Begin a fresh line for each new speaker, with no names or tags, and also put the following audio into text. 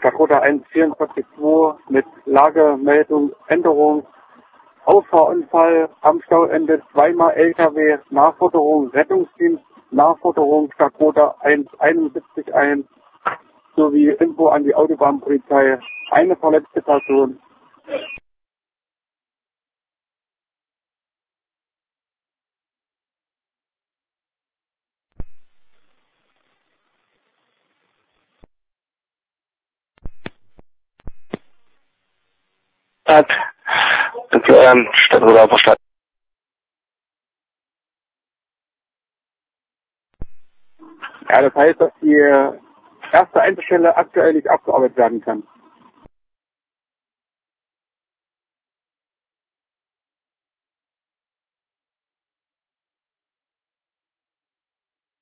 Dakota 144.2 mit Lagemeldung, Änderung, Ausfahrunfall am Stauende, zweimal LKW, Nachforderung, Rettungsdienst, Nachforderung, Dakota 171.1 sowie Info an die Autobahnpolizei, eine verletzte Person.
Stadt oder Stadt.
Ja, das heißt, dass die erste Einzelstelle aktuell nicht abgearbeitet werden kann.